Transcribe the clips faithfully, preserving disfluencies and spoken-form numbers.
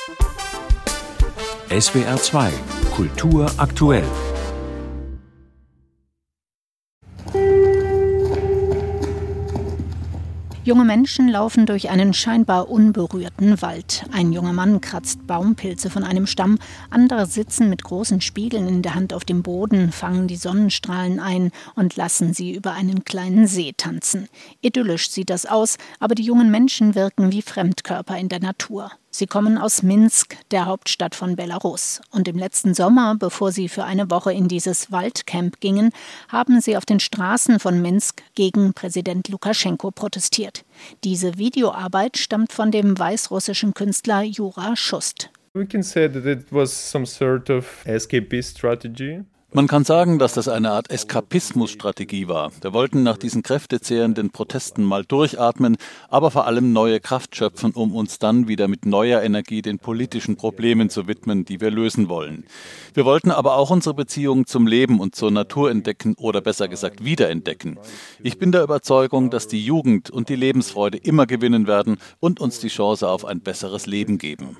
S W R zwei Kultur aktuell. Junge Menschen laufen durch einen scheinbar unberührten Wald. Ein junger Mann kratzt Baumpilze von einem Stamm. Andere sitzen mit großen Spiegeln in der Hand auf dem Boden, fangen die Sonnenstrahlen ein und lassen sie über einen kleinen See tanzen. Idyllisch sieht das aus, aber die jungen Menschen wirken wie Fremdkörper in der Natur. Sie kommen aus Minsk, der Hauptstadt von Belarus. Und im letzten Sommer, bevor sie für eine Woche in dieses Waldcamp gingen, haben sie auf den Straßen von Minsk gegen Präsident Lukaschenko protestiert. Diese Videoarbeit stammt von dem weißrussischen Künstler Jura Schust. We can say that it was some sort of escapist strategy. Man kann sagen, dass das eine Art Eskapismusstrategie war. Wir wollten nach diesen kräftezehrenden Protesten mal durchatmen, aber vor allem neue Kraft schöpfen, um uns dann wieder mit neuer Energie den politischen Problemen zu widmen, die wir lösen wollen. Wir wollten aber auch unsere Beziehung zum Leben und zur Natur entdecken oder besser gesagt wiederentdecken. Ich bin der Überzeugung, dass die Jugend und die Lebensfreude immer gewinnen werden und uns die Chance auf ein besseres Leben geben.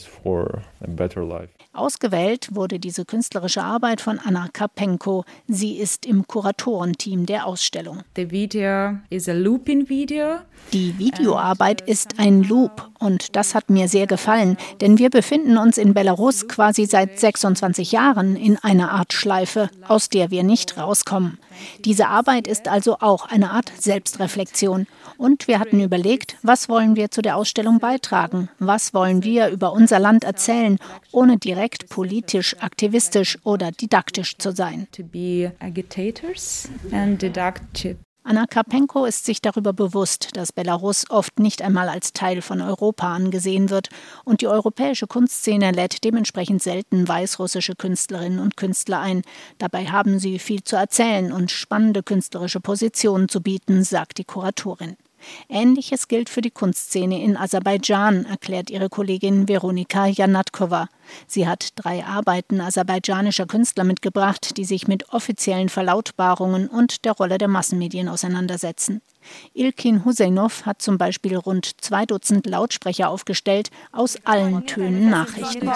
Ausgewählt wurde diese künstlerische Arbeit von Anna Karpenko. Sie ist im Kuratorenteam der Ausstellung. The video is a looping video. Die Videoarbeit ist ein Loop und das hat mir sehr gefallen, denn wir befinden uns in Belarus quasi seit sechsundzwanzig Jahren in einer Art Schleife, aus der wir nicht rauskommen. Diese Arbeit ist also auch eine Art Selbstreflexion. Und wir hatten überlegt, was wollen wir zu der Ausstellung beitragen? Was wollen wir über unser Land erzählen, ohne direkt politisch, aktivistisch oder didaktisch zu sein? To be agitators and didactic. Anna Karpenko ist sich darüber bewusst, dass Belarus oft nicht einmal als Teil von Europa angesehen wird und die europäische Kunstszene lädt dementsprechend selten weißrussische Künstlerinnen und Künstler ein. Dabei haben sie viel zu erzählen und spannende künstlerische Positionen zu bieten, sagt die Kuratorin. Ähnliches gilt für die Kunstszene in Aserbaidschan, erklärt ihre Kollegin Veronika Janatkova. Sie hat drei Arbeiten aserbaidschanischer Künstler mitgebracht, die sich mit offiziellen Verlautbarungen und der Rolle der Massenmedien auseinandersetzen. Ilkin Huseinov hat zum Beispiel rund zwei Dutzend Lautsprecher aufgestellt, aus allen Tönen Nachrichten.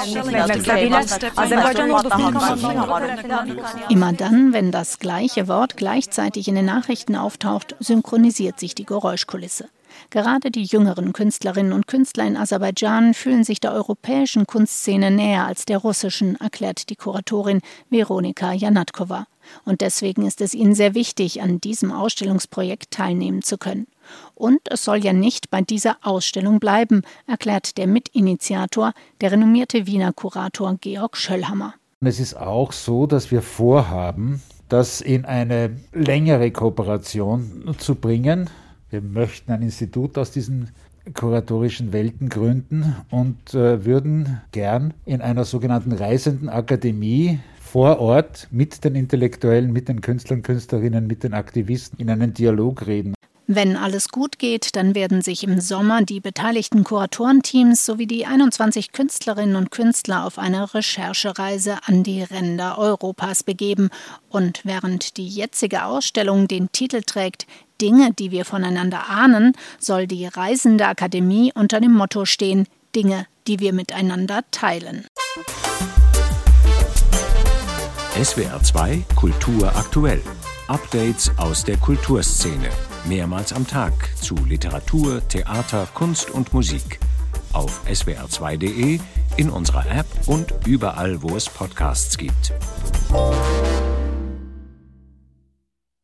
Immer dann, wenn das gleiche Wort gleichzeitig in den Nachrichten auftaucht, synchronisiert sich die Geräuschkulisse. Gerade die jüngeren Künstlerinnen und Künstler in Aserbaidschan fühlen sich der europäischen Kunstszene näher als der russischen, erklärt die Kuratorin Veronika Janatkova. Und deswegen ist es ihnen sehr wichtig, an diesem Ausstellungsprojekt teilnehmen zu können. Und es soll ja nicht bei dieser Ausstellung bleiben, erklärt der Mitinitiator, der renommierte Wiener Kurator Georg Schöllhammer. Es ist auch so, dass wir vorhaben, das in eine längere Kooperation zu bringen. Wir möchten ein Institut aus diesen kuratorischen Welten gründen und äh, würden gern in einer sogenannten Reisenden Akademie vor Ort mit den Intellektuellen, mit den Künstlern, Künstlerinnen, mit den Aktivisten in einen Dialog reden. Wenn alles gut geht, dann werden sich im Sommer die beteiligten Kuratorenteams sowie die einundzwanzig Künstlerinnen und Künstler auf eine Recherchereise an die Ränder Europas begeben. Und während die jetzige Ausstellung den Titel trägt »Dinge, die wir voneinander ahnen«, soll die Reisende Akademie unter dem Motto stehen »Dinge, die wir miteinander teilen«. S W R zwei Kultur aktuell. Updates aus der Kulturszene. Mehrmals am Tag zu Literatur, Theater, Kunst und Musik. Auf S W R zwei Punkt de, in unserer App und überall, wo es Podcasts gibt.